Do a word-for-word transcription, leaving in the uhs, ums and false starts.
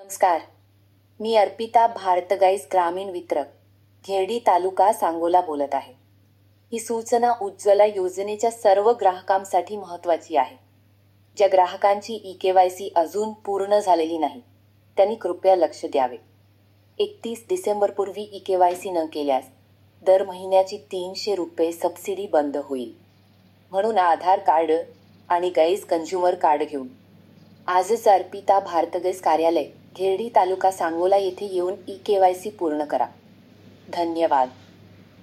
नमस्कार, मी अर्पिता भारतगॅस ग्रामीण वितरक, घेरडी तालुका सांगोला बोलत आहे. ही सूचना उज्ज्वला योजनेच्या सर्व ग्राहकांसाठी महत्त्वाची आहे. ज्या ग्राहकांची ई के वाय सी अजून पूर्ण झालेली नाही, त्यांनी कृपया लक्ष द्यावे. एकतीस डिसेंबरपूर्वी ई के वाय सी न केल्यास दर महिन्याची तीनशे रुपये सबसिडी बंद होईल. म्हणून आधार कार्ड आणि गॅस कन्झ्युमर कार्ड घेऊन आजच अर्पिता भारतगॅस कार्यालय, घेरडी तालुका सांगोला येथे येऊन ई के वाय सी पूर्ण करा. धन्यवाद.